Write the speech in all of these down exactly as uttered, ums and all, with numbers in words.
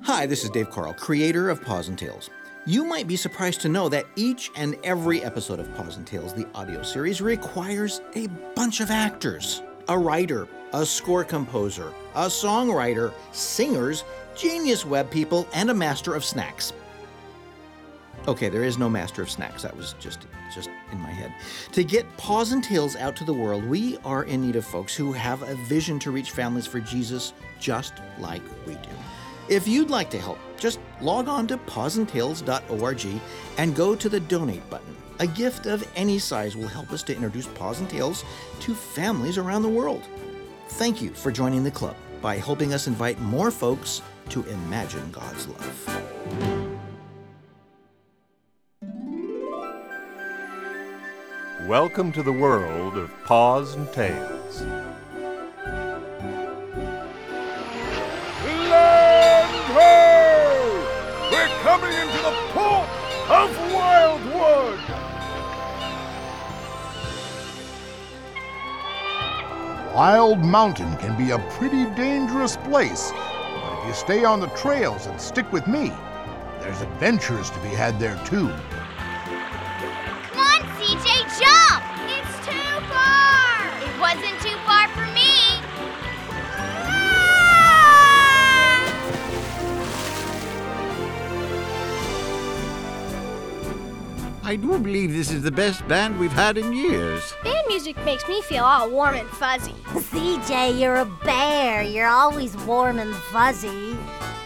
Hi, this is Dave Carl, creator of Paws and Tales. You might be surprised to know that each and every episode of Paws and Tales, the audio series, requires a bunch of actors. A writer, a score composer, a songwriter, singers, genius web people, and a master of snacks. Okay, there is no master of snacks. That was just, just in my head. To get Paws and Tales out to the world, we are in need of folks who have a vision to reach families for Jesus just like we do. If you'd like to help, just log on to paws and tales dot org and go to the donate button. A gift of any size will help us to introduce Paws and Tales to families around the world. Thank you for joining the club by helping us invite more folks to imagine God's love. Welcome to the world of Paws and Tales. We're coming into the port of Wildwood! Wild Mountain can be a pretty dangerous place, but if you stay on the trails and stick with me, there's adventures to be had there too. Come on, C J, jump! It's too far! It wasn't too far for me! I do believe this is the best band we've had in years. Band music makes me feel all warm and fuzzy. C J, you're a bear. You're always warm and fuzzy.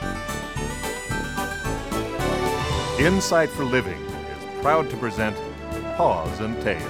Insight for Living is proud to present Paws and Tales.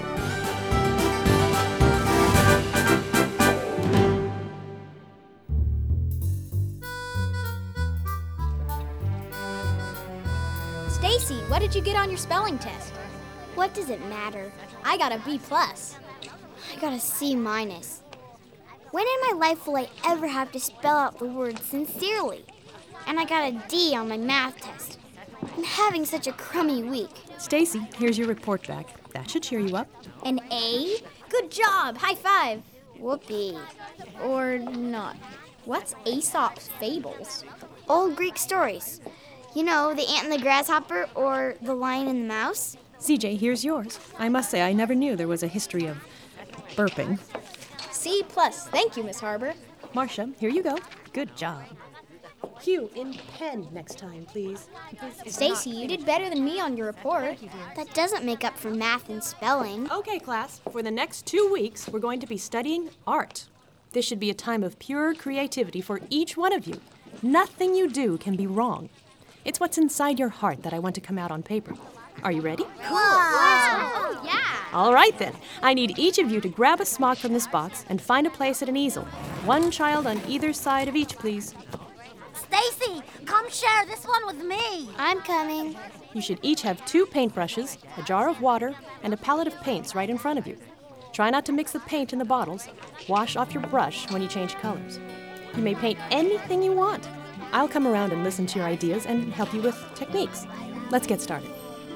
Stacy, what did you get on your spelling test? What does it matter? I got a B plus. I got a C minus. When in my life will I ever have to spell out the word sincerely? And I got a D on my math test. I'm having such a crummy week. Stacy, here's your report back. That should cheer you up. An A? Good job. High five. Whoopee. Or not. What's Aesop's Fables? Old Greek stories. You know, the ant and the grasshopper or the lion and the mouse? C J, here's yours. I must say, I never knew there was a history of burping. C plus. Thank you, Miss Harbor. Marcia, here you go. Good job. Hugh, in pen next time, please. Stacy, you did better than me on your report. That doesn't make up for math and spelling. Okay, class. For the next two weeks, we're going to be studying art. This should be a time of pure creativity for each one of you. Nothing you do can be wrong. It's what's inside your heart that I want to come out on paper. Are you ready? Cool. Wow. Oh, yeah. All right, then. I need each of you to grab a smock from this box and find a place at an easel. One child on either side of each, please. Stacy, come share this one with me. I'm coming. You should each have two paintbrushes, a jar of water, and a palette of paints right in front of you. Try not to mix the paint in the bottles. Wash off your brush when you change colors. You may paint anything you want. I'll come around and listen to your ideas and help you with techniques. Let's get started.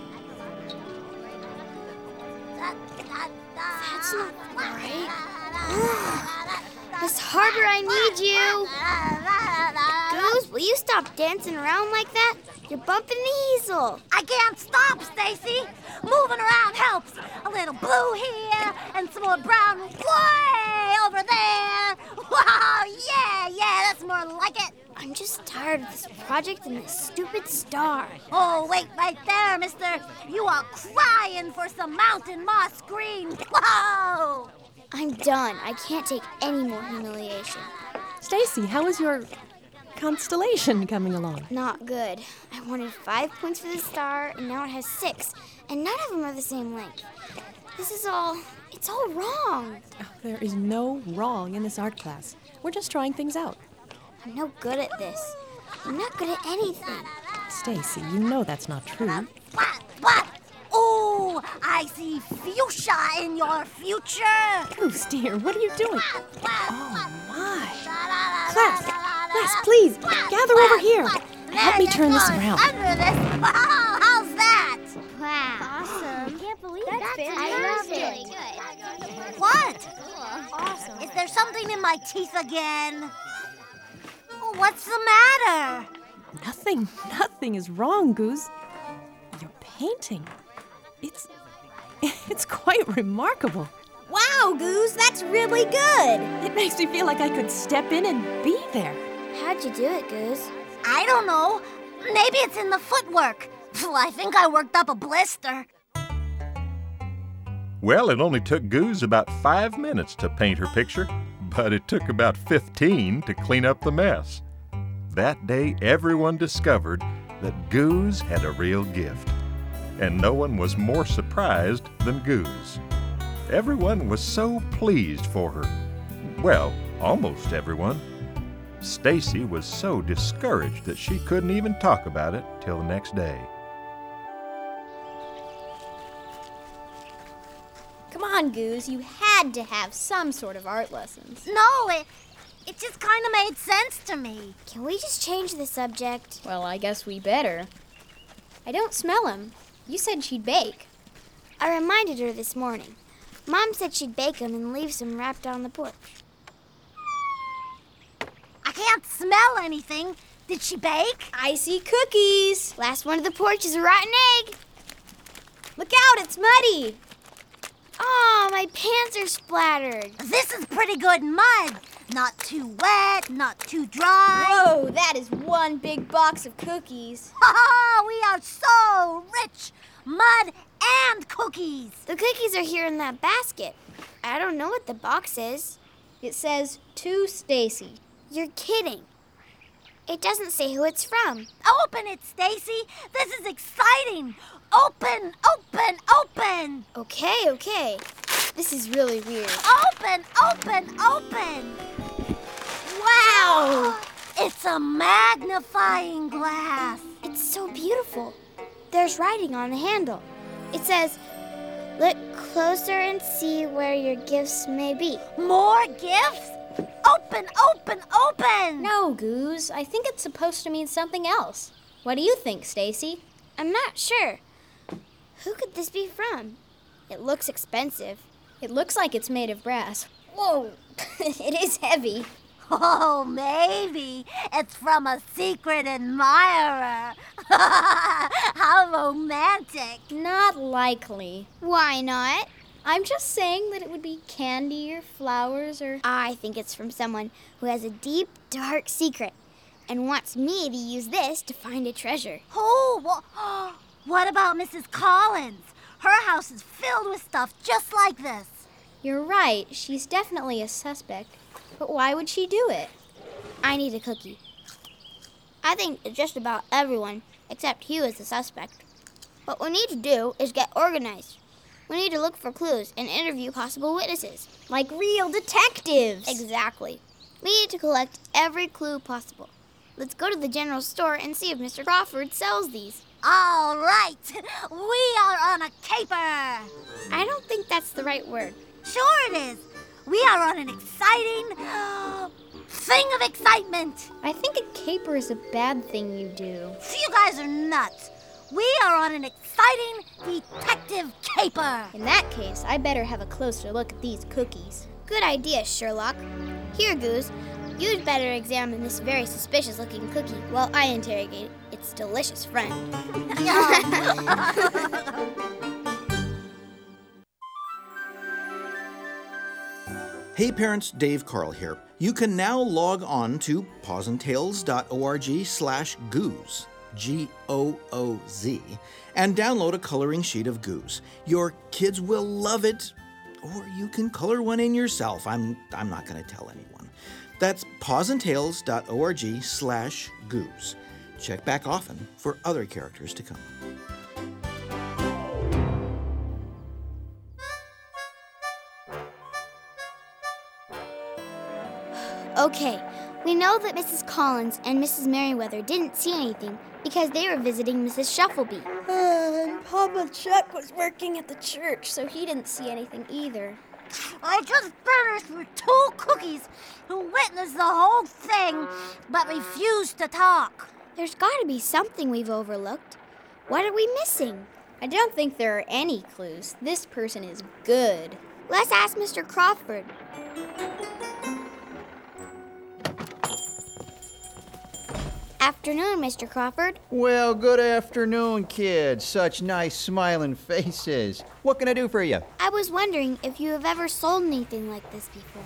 That's not right. Miss Harbor, I need you. Goose, will you stop dancing around like that? You're bumping the easel. I can't stop, Stacy. Moving around helps. A little blue here and some more brown way over there. Wow, yeah, yeah, that's more like it. I'm just tired of this project and this stupid star. Oh, wait right there, mister. You are crying for some mountain moss green. Whoa! I'm done. I can't take any more humiliation. Stacy, how is your constellation coming along? Not good. I wanted five points for the star, and now it has six. And none of them are the same length. This is all... it's all wrong. Oh, there is no wrong in this art class. We're just trying things out. I'm no good at this. I'm not good at anything. Stacy, you know that's not true. What? What? Oh, I see fuchsia in your future. Goose, dear, what are you doing? Oh, my. Class, class, please, gather over here. Help me turn this around. Under this. Wow, how's that? Wow. Awesome. I can't believe That's that. fantastic. I love it. What? Awesome. Is there something in my teeth again? Oh, what's the matter? Nothing. Nothing, nothing is wrong, Goose. Your painting, it's, it's quite remarkable. Wow, Goose, that's really good. It makes me feel like I could step in and be there. How'd you do it, Goose? I don't know. Maybe it's in the footwork. Phew, I think I worked up a blister. Well, it only took Goose about five minutes to paint her picture, but it took about fifteen to clean up the mess. That day, everyone discovered that Goose had a real gift, and no one was more surprised than Goose. Everyone was so pleased for her. Well, almost everyone. Stacy was so discouraged that she couldn't even talk about it till the next day. Come on, Goose, you had to have some sort of art lessons. No, it, it just kind of made sense to me. Can we just change the subject? Well, I guess we better. I don't smell him. You said she'd bake. I reminded her this morning. Mom said she'd bake them and leave some wrapped on the porch. I can't smell anything. Did she bake? I see cookies. Last one to the porch is a rotten egg. Look out, it's muddy. Oh, my pants are splattered. This is pretty good mud. Not too wet, not too dry. Whoa, that is one big box of cookies. Ha ha! We are so rich. Mud and cookies. The cookies are here in that basket. I don't know what the box is. It says, to Stacy. You're kidding. It doesn't say who it's from. Open it, Stacy. This is exciting. Open, open, open. Okay, okay. This is really weird. Open, open, open. Wow! It's a magnifying glass. It's so beautiful. There's writing on the handle. It says, look closer and see where your gifts may be. More gifts? Open, open, open! No, Goose. I think it's supposed to mean something else. What do you think, Stacy? I'm not sure. Who could this be from? It looks expensive. It looks like it's made of brass. Whoa, it is heavy. Oh, maybe it's from a secret admirer. How romantic. Not likely. Why not? I'm just saying that it would be candy or flowers or... I think it's from someone who has a deep, dark secret and wants me to use this to find a treasure. Oh, well, what about Missus Collins? Her house is filled with stuff just like this. You're right. She's definitely a suspect. But why would she do it? I need a cookie. I think that just about everyone except Hugh is a suspect. What we need to do is get organized. We need to look for clues and interview possible witnesses. Like real detectives. Exactly. We need to collect every clue possible. Let's go to the general store and see if Mister Crawford sells these. All right. We are on a caper. I don't think that's the right word. Sure it is. We are on an exciting thing of excitement. I think a caper is a bad thing you do. You guys are nuts. We are on an exciting detective caper. In that case, I better have a closer look at these cookies. Good idea, Sherlock. Here, Goose. You'd better examine this very suspicious-looking cookie while I interrogate its delicious friend. Hey parents, Dave Carl here. You can now log on to pawsandtails.org slash gooze, G O O Z, and download a coloring sheet of Goose. Your kids will love it, or you can color one in yourself. I'm I'm not going to tell anyone. That's pawsandtails.org slash gooze. Check back often for other characters to come. Okay, we know that Missus Collins and Missus Merriweather didn't see anything because they were visiting Missus Shuffleby. Uh, and Papa Chuck was working at the church, so he didn't see anything either. I just finished with two cookies who witnessed the whole thing but refused to talk. There's got to be something we've overlooked. What are we missing? I don't think there are any clues. This person is good. Let's ask Mister Crawford. Afternoon, Mister Crawford. Well, good afternoon, kids. Such nice smiling faces. What can I do for you? I was wondering if you have ever sold anything like this before.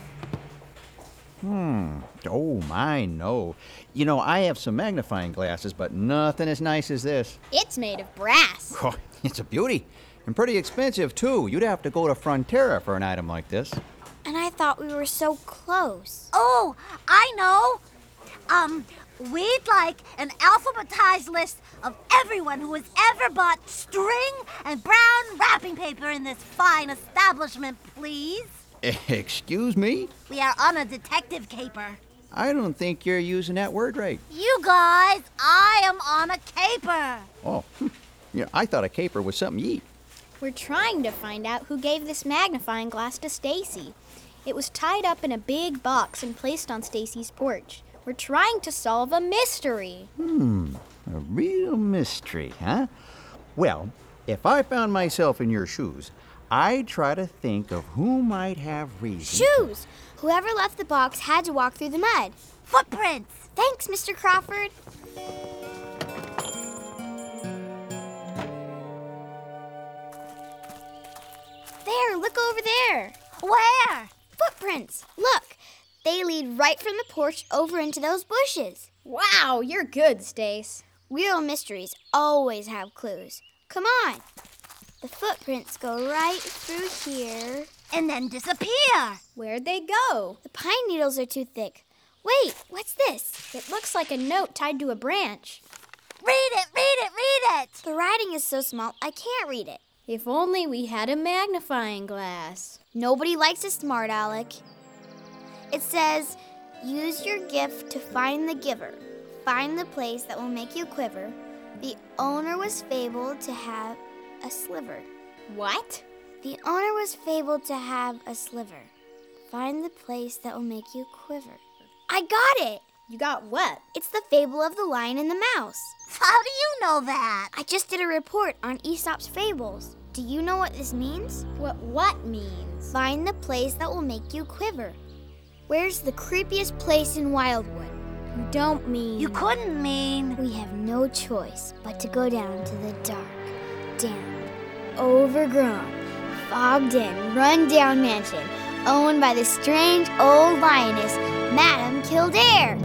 Hmm. Oh, my, no. You know, I have some magnifying glasses, but nothing as nice as this. It's made of brass. Oh, it's a beauty. And pretty expensive, too. You'd have to go to Frontera for an item like this. And I thought we were so close. Oh, I know. Um, we'd like an alphabetized list of everyone who has ever bought string and brown wrapping paper in this fine establishment, please. Excuse me? We are on a detective caper. I don't think you're using that word right. You guys, I am on a caper. Oh, yeah, I thought a caper was something you eat. We're trying to find out who gave this magnifying glass to Stacy. It was tied up in a big box and placed on Stacy's porch. We're trying to solve a mystery. Hmm, a real mystery, huh? Well, if I found myself in your shoes, I'd try to think of who might have reason. Shoes! Whoever left the box had to walk through the mud. Footprints! Thanks, Mister Crawford. There, look over there. Where? Footprints. Look, they lead right from the porch over into those bushes. Wow, you're good, Stace. Real mysteries always have clues. Come on. The footprints go right through here. And then disappear. Where'd they go? The pine needles are too thick. Wait, what's this? It looks like a note tied to a branch. Read it, read it, read it. The writing is so small, I can't read it. If only we had a magnifying glass. Nobody likes a smart aleck. It says, use your gift to find the giver. Find the place that will make you quiver. The owner was fabled to have a sliver. What? The owner was fabled to have a sliver. Find the place that will make you quiver. I got it! You got what? It's the fable of the lion and the mouse. How do you know that? I just did a report on Aesop's fables. Do you know what this means? What what means? Find the place that will make you quiver. Where's the creepiest place in Wildwood? You don't mean... You couldn't mean... We have no choice but to go down to the dark, damp, overgrown, fogged-in, run-down mansion owned by the strange old lioness, Madame Kildare.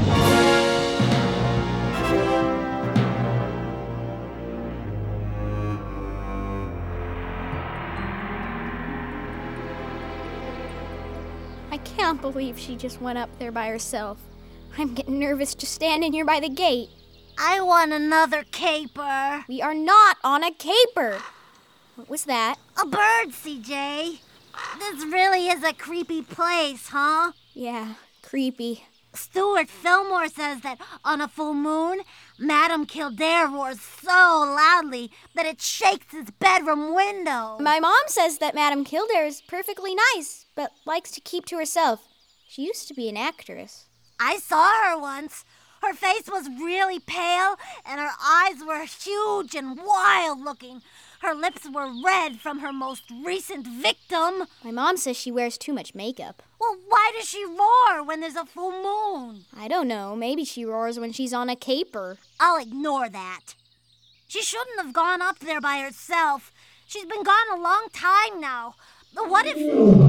I can't believe she just went up there by herself. I'm getting nervous just standing here by the gate. I want another caper. We are not on a caper. What was that? A bird, C J. This really is a creepy place, huh? Yeah, creepy. Stuart Fillmore says that on a full moon, Madame Kildare roars so loudly that it shakes his bedroom window. My mom says that Madame Kildare is perfectly nice, but likes to keep to herself. She used to be an actress. I saw her once. Her face was really pale, and her eyes were huge and wild-looking. Her lips were red from her most recent victim. My mom says she wears too much makeup. Well, why does she roar when there's a full moon? I don't know. Maybe she roars when she's on a caper. I'll ignore that. She shouldn't have gone up there by herself. She's been gone a long time now. What if...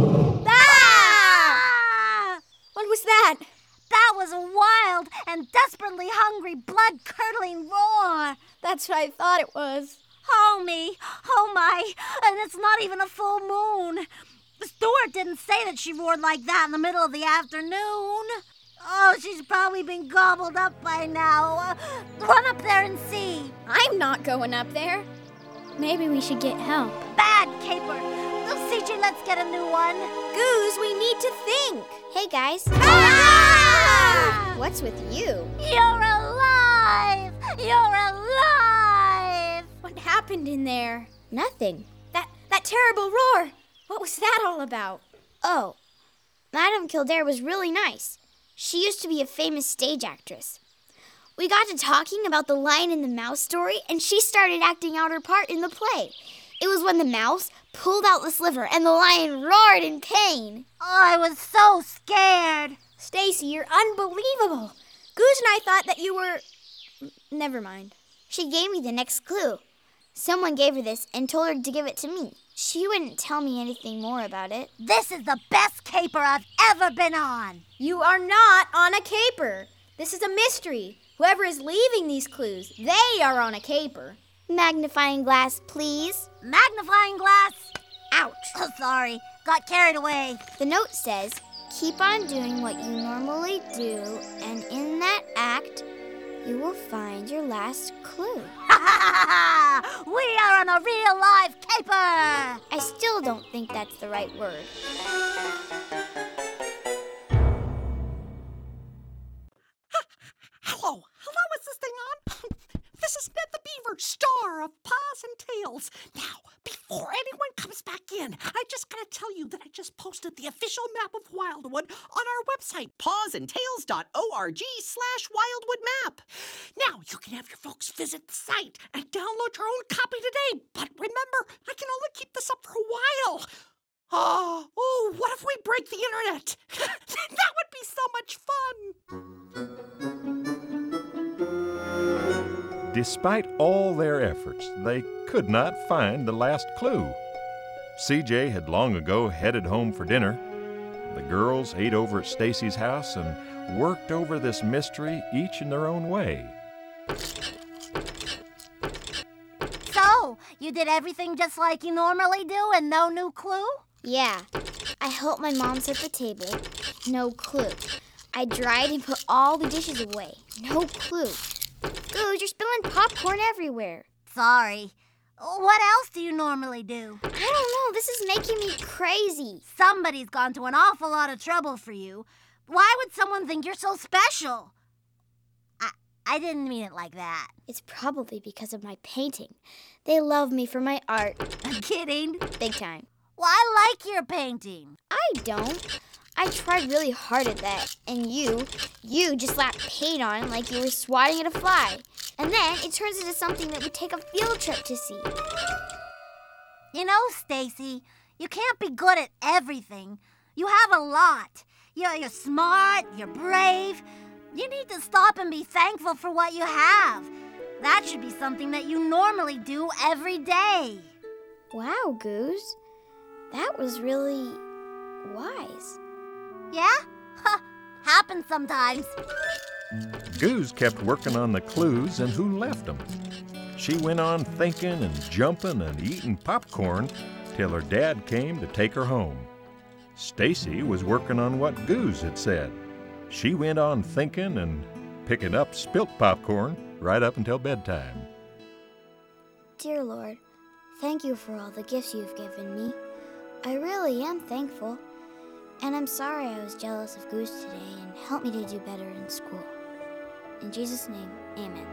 Ah! What was that? That was a wild and desperately hungry, blood-curdling roar. That's what I thought it was. Oh, me. Oh, my. And it's not even a full moon. Stuart didn't say that she roared like that in the middle of the afternoon. Oh, she's probably been gobbled up by now. Uh, run up there and see. I'm not going up there. Maybe we should get help. Bad caper. Oh, C J, let's get a new one. Goose, we need to think. Hey, guys. Ah! What's with you? You're alive! You're alive! What happened in there? Nothing. That that terrible roar. What was that all about? Oh, Madame Kildare was really nice. She used to be a famous stage actress. We got to talking about the Lion and the Mouse story, and she started acting out her part in the play. It was when the mouse pulled out the sliver and the lion roared in pain. Oh, I was so scared. Stacy, you're unbelievable. Goose and I thought that you were Never mind. She gave me the next clue. Someone gave her this and told her to give it to me. She wouldn't tell me anything more about it. This is the best caper I've ever been on. You are not on a caper. This is a mystery. Whoever is leaving these clues, they are on a caper. Magnifying glass, please. Magnifying glass? Ouch. Oh, sorry. Got carried away. The note says, keep on doing what you normally do, and in that act, you will find your last clue. We are on a real live caper! I still don't think that's the right word. Hello. Hello, is this thing on? This is Ned the Beaver, star of Paws and Tails. Now, before anyone comes back in, I just gotta tell you that I just posted the official map of Wildwood on our website, pawsandtails.org slash Wildwood map. Now, you can have your folks visit the site and download your own copy today. But remember, I can only keep this up for a while. Oh, oh, what if we break the internet? That would be so much fun. Despite all their efforts, they could not find the last clue. C J had long ago headed home for dinner. The girls ate over at Stacy's house and worked over this mystery each in their own way. So, you did everything just like you normally do and no new clue? Yeah. I helped my mom set the table. No clue. I dried and put all the dishes away. No clue. Goose, you're spilling popcorn everywhere. Sorry. What else do you normally do? I don't know. This is making me crazy. Somebody's gone to an awful lot of trouble for you. Why would someone think you're so special? I, I didn't mean it like that. It's probably because of my painting. They love me for my art. I'm kidding. Big time. Well, I like your painting. I don't. I tried really hard at that, and you, you just slapped paint on like you were swatting at a fly. And then it turns into something that would take a field trip to see. You know, Stacy, you can't be good at everything. You have a lot. You're, you're smart, you're brave. You need to stop and be thankful for what you have. That should be something that you normally do every day. Wow, Goose. That was really wise. Yeah? Huh. Happens sometimes. Goose kept working on the clues and who left them. She went on thinking and jumping and eating popcorn till her dad came to take her home. Stacy was working on what Goose had said. She went on thinking and picking up spilt popcorn right up until bedtime. Dear Lord, thank you for all the gifts you've given me. I really am thankful. And I'm sorry I was jealous of Goose today, and help me to do better in school. In Jesus' name, amen.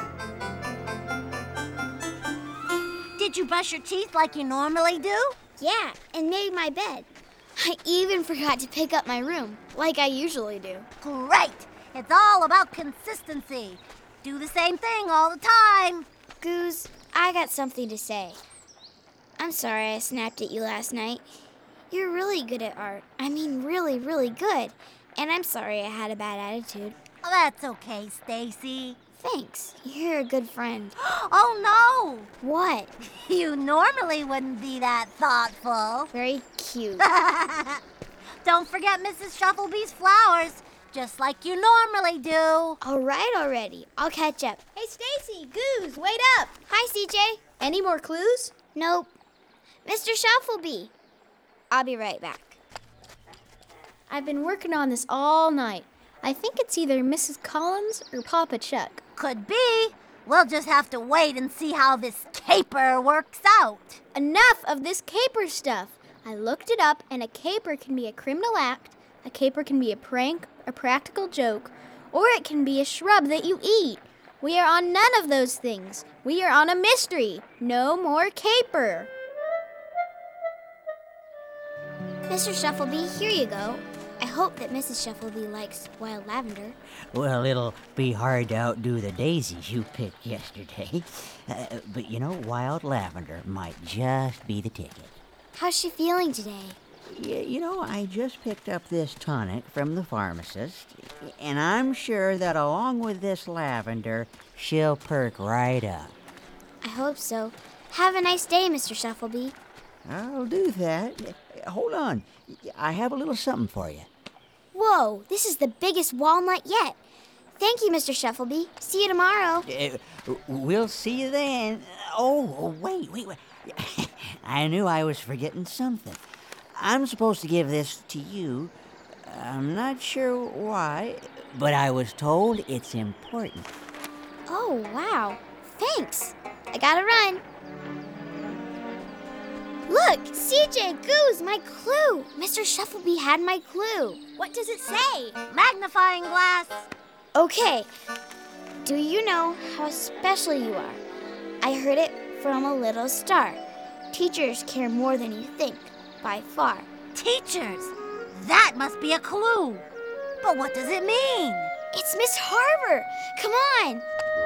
Did you brush your teeth like you normally do? Yeah, and made my bed. I even forgot to pick up my room, like I usually do. Great! It's all about consistency. Do the same thing all the time. Goose, I got something to say. I'm sorry I snapped at you last night. You're really good at art. I mean, really, really good. And I'm sorry I had a bad attitude. Oh, that's okay, Stacy. Thanks. You're a good friend. Oh, no! What? You normally wouldn't be that thoughtful. Very cute. Don't forget Missus Shufflebee's flowers, just like you normally do. All right already. I'll catch up. Hey, Stacy, Goose, wait up. Hi, C J. Any more clues? Nope. Mister Shufflebee. I'll be right back. I've been working on this all night. I think it's either Missus Collins or Papa Chuck. Could be. We'll just have to wait and see how this caper works out. Enough of this caper stuff. I looked it up, and a caper can be a criminal act, a caper can be a prank, a practical joke, or it can be a shrub that you eat. We are on none of those things. We are on a mystery. No more caper. Mister Shufflebee, here you go. I hope that Missus Shufflebee likes wild lavender. Well, it'll be hard to outdo the daisies you picked yesterday. Uh, but you know, wild lavender might just be the ticket. How's she feeling today? Y- you know, I just picked up this tonic from the pharmacist, and I'm sure that along with this lavender, She'll perk right up. I hope so. Have a nice day, Mister Shufflebee. I'll do that. Hold on. I have a little something for you. Whoa, this is the biggest walnut yet. Thank you, Mister Shufflebee. See you tomorrow. Uh, we'll see you then. Oh, oh, wait, wait, wait. I knew I was forgetting something. I'm supposed to give this to you. I'm not sure why, but I was told it's important. Oh, wow. Thanks. I gotta run. Look, C J, Goose, my clue. Mister Shufflebee had my clue. What does it say? Magnifying glass. Okay. Do you know how special you are? I heard it from a little star. Teachers care more than you think, by far. Teachers? That must be a clue. But what does it mean? It's Miss Harbor. Come on.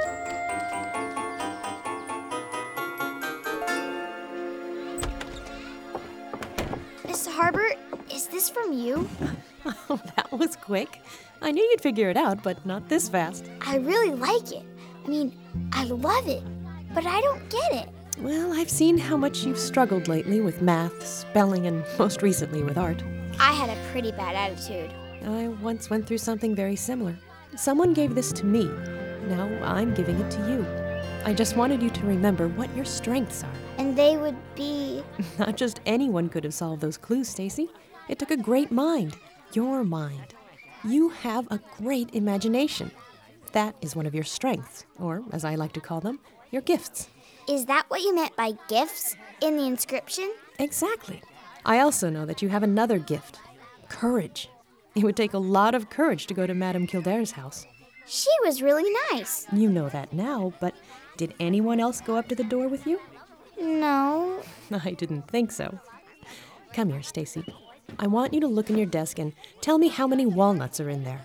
Miss Harbor, is this from you? Oh, that was quick. I knew you'd figure it out, but not this fast. I really like it. I mean, I love it, but I don't get it. Well, I've seen how much you've struggled lately with math, spelling, and most recently with art. I had a pretty bad attitude. I once went through something very similar. Someone gave this to me. Now I'm giving it to you. I just wanted you to remember what your strengths are. And they would be... Not just anyone could have solved those clues, Stacy. It took a great mind. Your mind. You have a great imagination. That is one of your strengths, or as I like to call them, your gifts. Is that what you meant by gifts in the inscription? Exactly. I also know that you have another gift. Courage. It would take a lot of courage to go to Madame Kildare's house. She was really nice. You know that now, but did anyone else go up to the door with you? No. I didn't think so. Come here, Stacy. I want you to look in your desk and tell me how many walnuts are in there.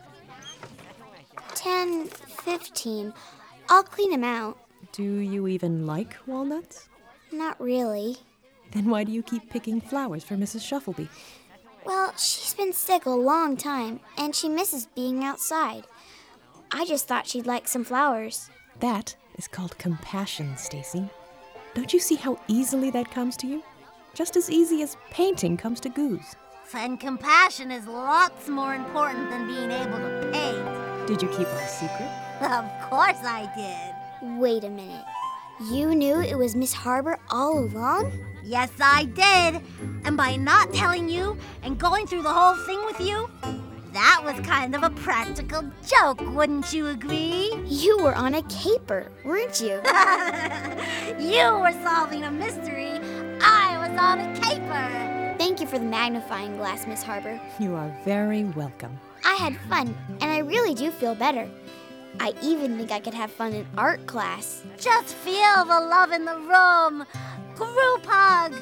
Ten, fifteen. I'll clean them out. Do you even like walnuts? Not really. Then why do you keep picking flowers for Missus Shufflebee? Well, she's been sick a long time, and she misses being outside. I just thought she'd like some flowers. That is called compassion, Stacy. Don't you see how easily that comes to you? Just as easy as painting comes to Goose. And compassion is lots more important than being able to paint. Did you keep our secret? Of course I did. Wait a minute. You knew it was Miss Harbor all along? Yes, I did. And by not telling you and going through the whole thing with you, that was kind of a practical joke, wouldn't you agree? You were on a caper, weren't you? You were solving a mystery. I was on a caper. Thank you for the magnifying glass, Miss Harbor. You are very welcome. I had fun, and I really do feel better. I even think I could have fun in art class. Just feel the love in the room. Group hug.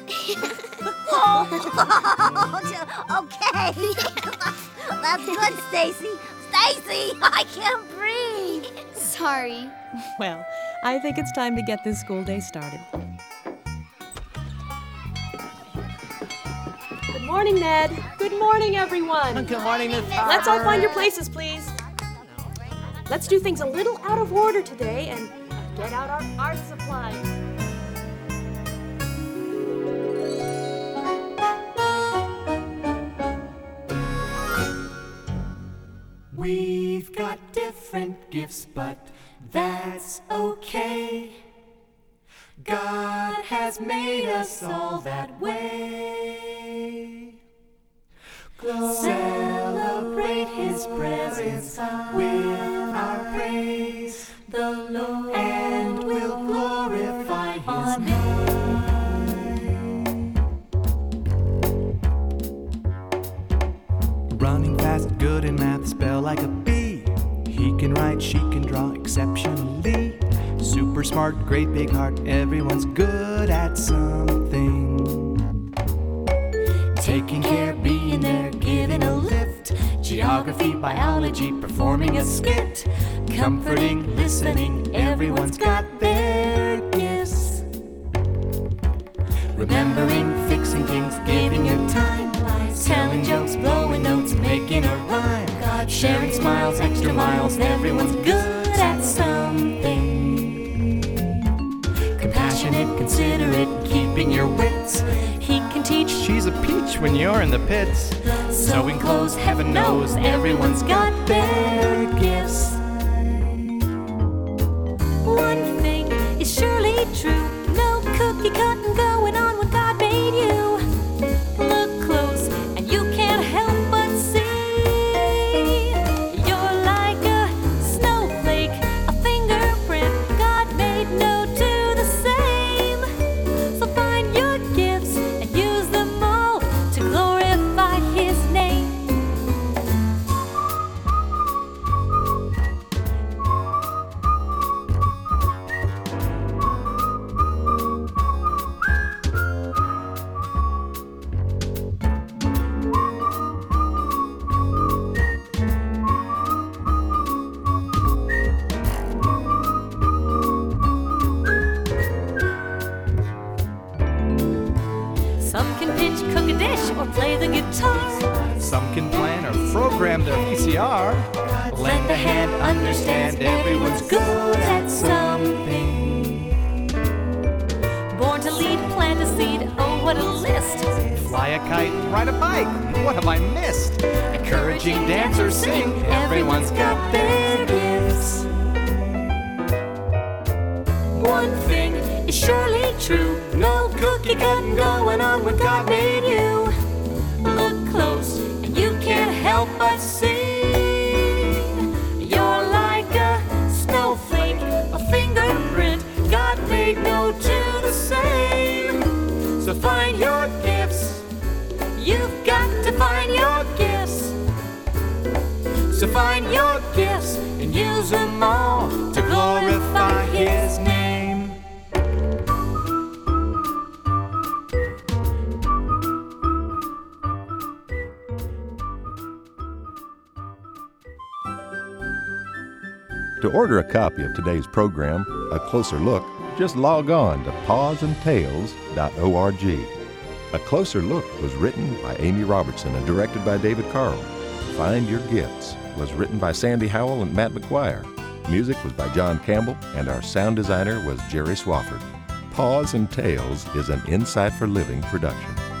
Oh, okay. That's good, Stacy. Stacy, I can't breathe. Sorry. Well, I think it's time to get this school day started. Good morning, Ned. Good morning, everyone. Good morning, Miss Let's all find your places, please. Let's do things a little out of order today and get out our art supplies. We've got different gifts, but that's okay. God has made us all that way. Celebrate His presence with our praise, the Lord, and we'll glorify His name. Running fast, good in math, spell like a bee. He can write, she can draw exceptionally. Super smart, great big heart, everyone's good at something. Taking care, being there, giving a lift. Geography, biology, performing a skit. Comforting, listening, everyone's got their gifts. Remembering, fixing things, giving your time. Telling jokes, blowing notes, making a rhyme. Sharing smiles, extra miles, everyone's good at something. passionate, considerate, keeping your wits. He can teach. She's a peach when you're in the pits. Sewing clothes, heaven knows, everyone's got their gifts. One thing is surely true, no cookie cutting going on when God made you. Look close and you can't help but see. You're like a snowflake, a fingerprint. God made no two the same. So find your gifts and use them all to glorify His name. Some can pitch, cook a dish, or play the guitar. Some can plan or program their V C R. Lend a hand, understand everyone's good at something. Born to lead, plant a seed, oh what a list. Fly a kite, ride a bike, what have I missed? Encouraging, dance or sing, everyone's got their gifts. One thing is surely true, no cookie cutting going on when God made you. Look close and you can't help but see. You're like a snowflake, a fingerprint. God made no two the same. So find your gifts. You've got to find your gifts. So find your gifts and use them all to glorify His name. To order a copy of today's program, A Closer Look, just log on to paws and tales dot org. A Closer Look was written by Amy Robertson and directed by David Carl. Find Your Gifts was written by Sandy Howell and Matt McGuire. Music was by John Campbell, and our sound designer was Jerry Swafford. Paws and Tales is an Insight for Living production.